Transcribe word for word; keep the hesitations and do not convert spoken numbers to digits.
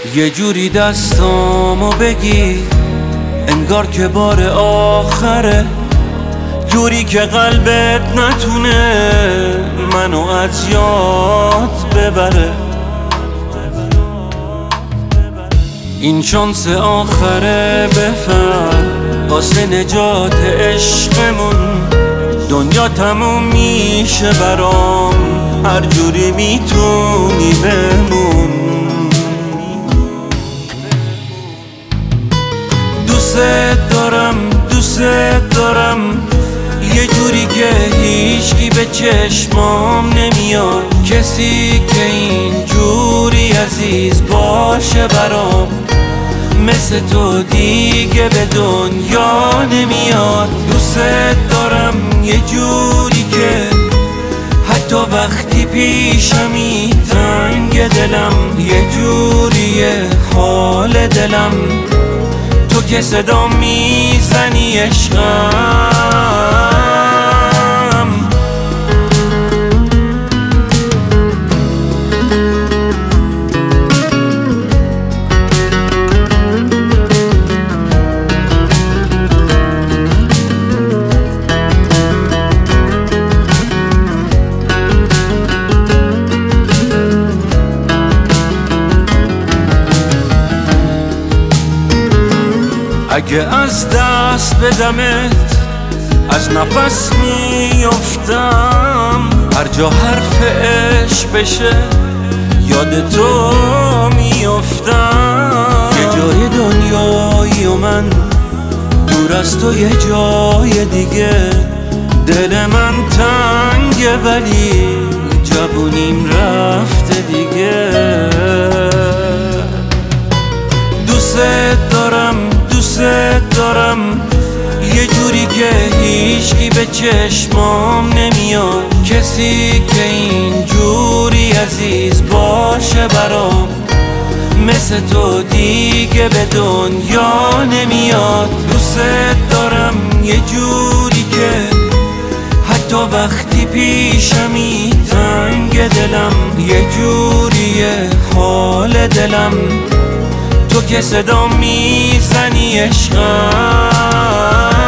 یه جوری دستامو بگی انگار که بار آخره، جوری که قلبت نتونه منو از یاد ببره. این شانس آخره، بفهم واسه نجات عشقمون دنیا تموم میشه برام، هر جوری میتونی بمون. دوست دارم دوست دارم یه جوری که هیچکی به چشمام نمیاد، کسی که این جوری عزیز باشه برام، مثل تو دیگه به دنیا نمیاد. دوست دارم یه جوری که حتی وقتی پیشمی تنگ دلم، یه جوریه حال دلم تو که صدا میزنی عشقم. اگه از دست بدمت از نفس میافتم، هر جا حرف عشق بشه یاد تو میافتم. یه جای دنیایی و من دور از تو یه جای دیگه، دل من تنگه ولی جوونیم رفته دیگه. دوست دارم دوست دارم یه جوری که هیچکی به چشمام نمیاد، کسی که این جوری عزیز باشه برام، مثل تو دیگه به دنیا نمیاد. دوست دارم یه جوری که حتی وقتی پیشمی تنگ دلم، یه جوریه حال دلم تو که صدا میزنی عشقم.